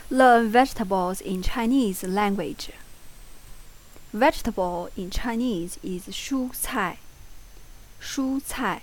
Learn vegetables in Chinese language. Vegetable in Chinese is 蔬菜，蔬菜。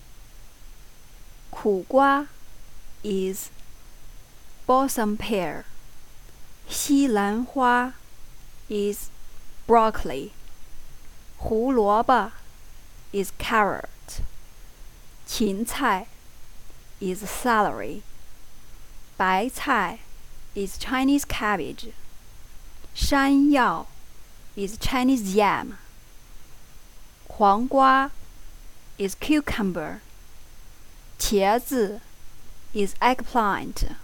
苦瓜 is balsam pear. 西兰花 is broccoli. 胡萝卜 is carrot. 芹菜 is celery. 白菜 is Chinese cabbage. 山药 is Chinese yam. 黄瓜 is cucumber. 茄子 is eggplant.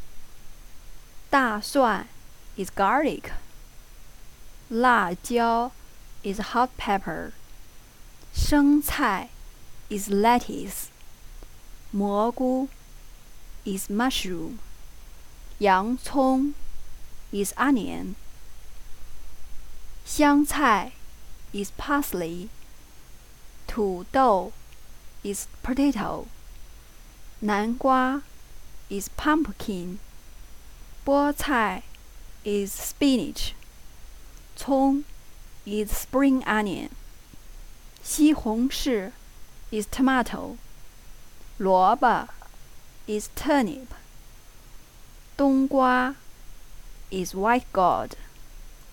大蒜 is garlic. 辣椒 is hot pepper. 生菜 is lettuce. 蘑菇 is mushroom. 洋葱 is onion. 香菜 is parsley. 土豆 is potato. 南瓜 is pumpkin. 菠菜 is spinach. 葱 is spring onion. 西红柿 is tomato. 萝卜 is turnip. 冬瓜 is white gourd.